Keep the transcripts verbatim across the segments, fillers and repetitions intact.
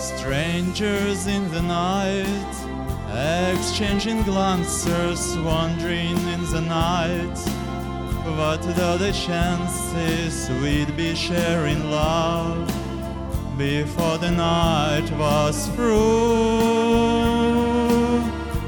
Strangers in the night, exchanging glances, wandering in the night. What are the chances we'd be sharing love before the night was through?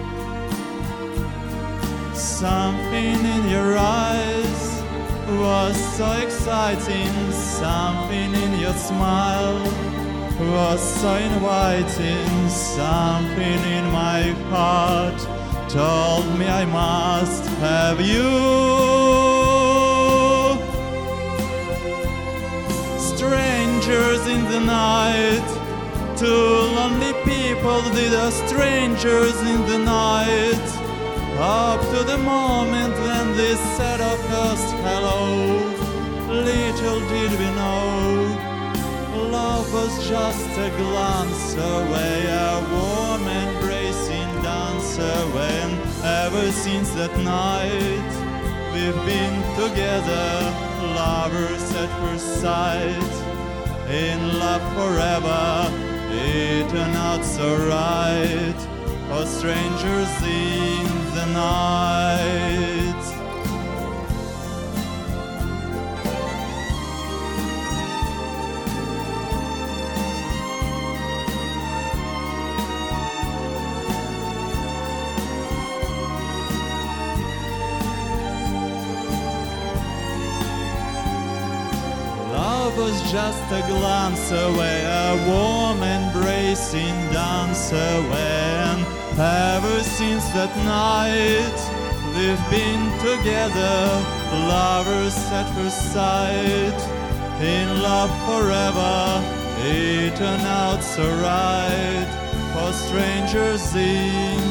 Something in your eyes was so exciting, something in your smile was so inviting, something in my heart told me I must have you. Strangers in the night, two lonely people did are strangers in the night, up to the moment when they said our first hello. Little did we know, love was just a glance away, a warm embracing dance away. And ever since that night, we've been together, lovers at first sight. In love forever, it turned out so right, for strangers in the night. Love was just a glance away, a warm embracing dance away. And ever since that night, we've been together, lovers at first sight. In love forever, it turned out so right, for strangers in